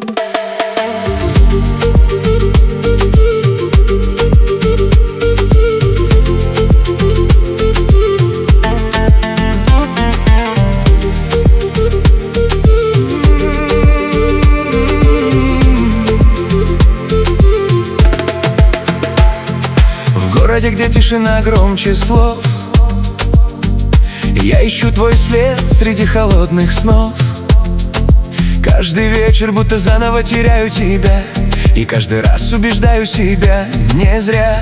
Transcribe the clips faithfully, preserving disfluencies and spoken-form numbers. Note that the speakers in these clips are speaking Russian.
В городе, где тишина громче слов, я ищу твой след среди холодных снов. Каждый вечер будто заново теряю тебя, и каждый раз убеждаю себя, не зря.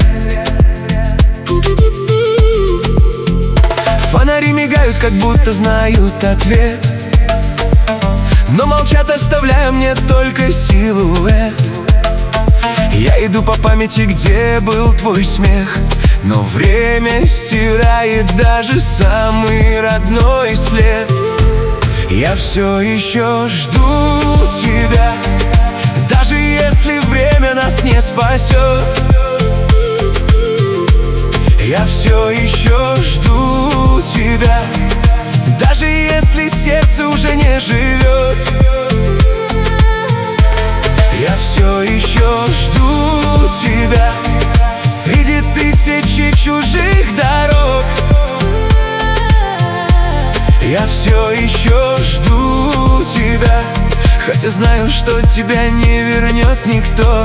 Фонари мигают, как будто знают ответ, но молчат, оставляя мне только силуэт. Я иду по памяти, где был твой смех, но время стирает даже самый родной след. Я все еще жду тебя, даже если время нас не спасет. Я все еще жду тебя, даже если сердце уже не живет. Я все еще жду тебя среди тысячи чужих дорог. Я все еще жду тебя, хотя знаю, что тебя не вернет никто.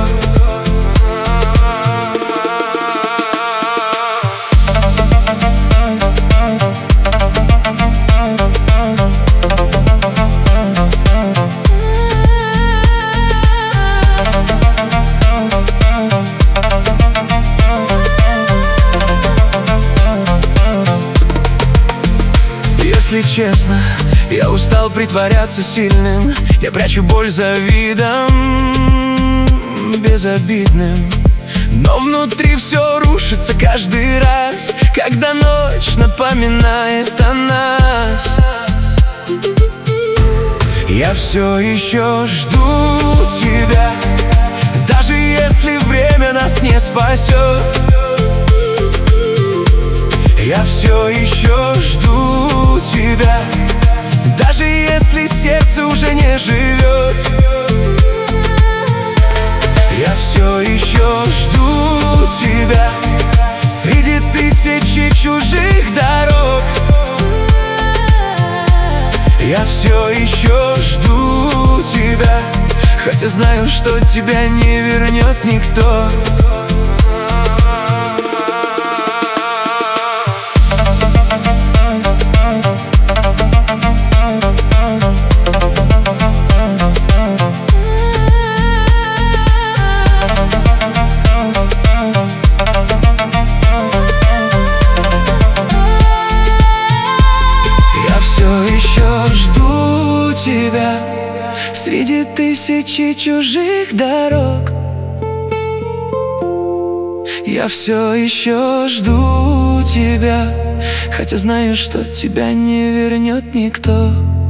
Если честно, я устал притворяться сильным. Я прячу боль за видом безобидным, но внутри все рушится каждый раз, когда ночь напоминает о нас. Я все еще жду тебя, даже если время нас не спасет. Я все еще жду тебя, даже если сердце уже не живет. Я все еще жду тебя среди тысячи чужих дорог. Я все еще жду тебя, хотя знаю, что тебя не вернет никто. Жду тебя среди тысячи чужих дорог. Я все еще жду тебя, хотя знаю, что тебя не вернет никто.